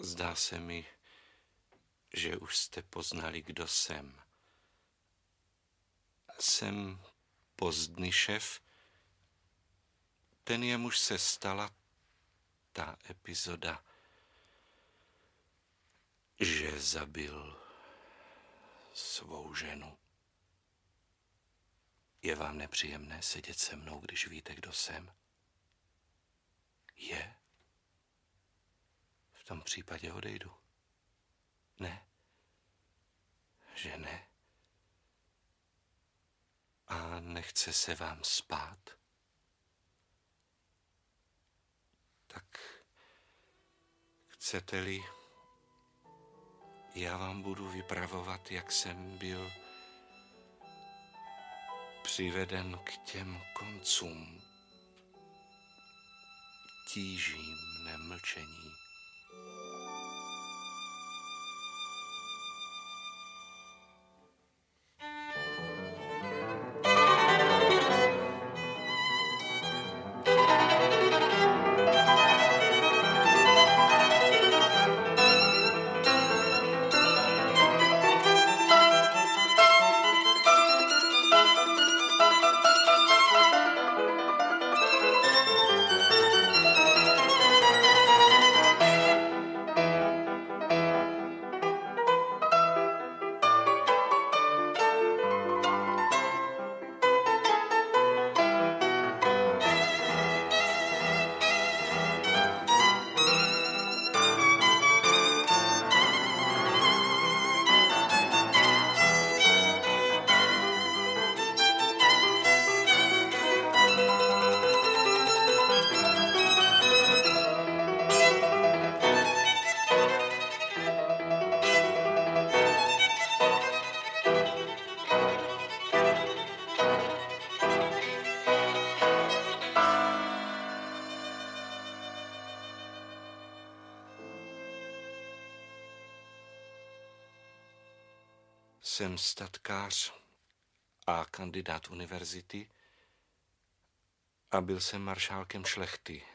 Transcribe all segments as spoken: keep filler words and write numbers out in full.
Zdá se mi, že už jste poznali, kdo jsem. Jsem Pozdnyšev, ten jemuž se stala ta epizoda, že zabil svou ženu. Je vám nepříjemné sedět se mnou, když víte, kdo jsem? Je? V tom případě odejdu. Ne? Že ne? A nechce se vám spát? Tak chcete-li, já vám budu vypravovat, jak jsem byl přiveden k těm koncům tížím nemlčení. Jsem statkář a kandidát univerzity a byl jsem maršálkem šlechty.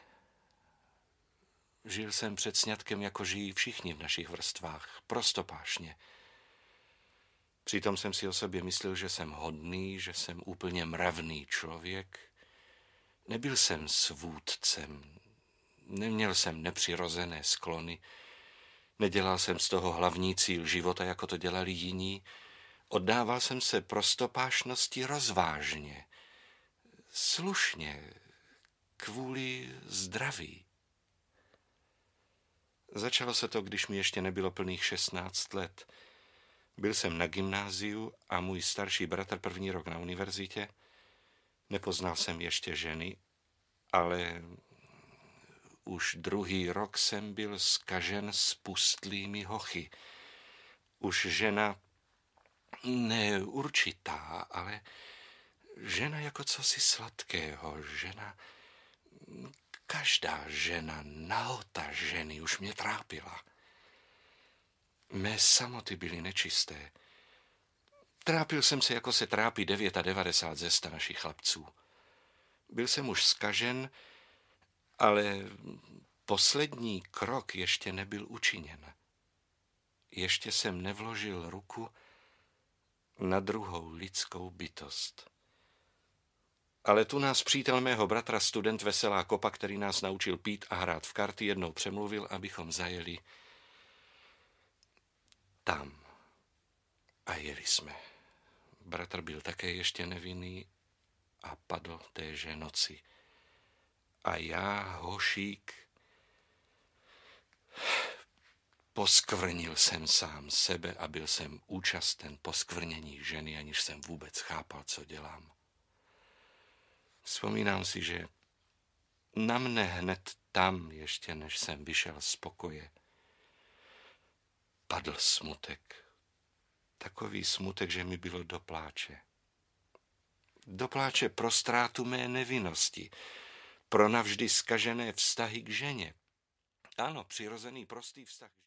Žil jsem před sňatkem, jako žijí všichni v našich vrstvách, prostopášně. Přitom jsem si o sobě myslel, že jsem hodný, že jsem úplně mravný člověk. Nebyl jsem svůdcem, neměl jsem nepřirozené sklony, nedělal jsem z toho hlavní cíl života, jako to dělali jiní. Oddával jsem se prostopášnosti rozvážně, slušně, kvůli zdraví. Začalo se to, když mi ještě nebylo plných šestnáct let. Byl jsem na gymnáziu a můj starší bratr první rok na univerzitě. Nepoznal jsem ještě ženy, ale už druhý rok jsem byl zkažen s pustlými hochy. Už žena, ne určitá, ale žena jako cosi sladkého, žena, každá žena, nahota ženy už mě trápila. Mé samoty byly nečisté. Trápil jsem se, jako se trápí devadesát devět ze sta našich chlapců. Byl jsem už zkažen, ale poslední krok ještě nebyl učiněn. Ještě jsem nevložil ruku na druhou lidskou bytost. Ale tu nás přítel mého bratra, student Veselá Kopa, který nás naučil pít a hrát v karty, jednou přemluvil, abychom zajeli tam. A jeli jsme. Bratr byl také ještě nevinný a padl téže noci. A já, hošík, poskvrnil jsem sám sebe a byl jsem účasten poskvrnění ženy, aniž jsem vůbec chápal, co dělám. Vzpomínám si, že na mne hned tam, ještě než jsem vyšel z pokoje, padl smutek. Takový smutek, že mi bylo do pláče. Do pláče pro ztrátu mé nevinnosti, pro navždy zkažené vztahy k ženě. Ano, přirozený prostý vztah.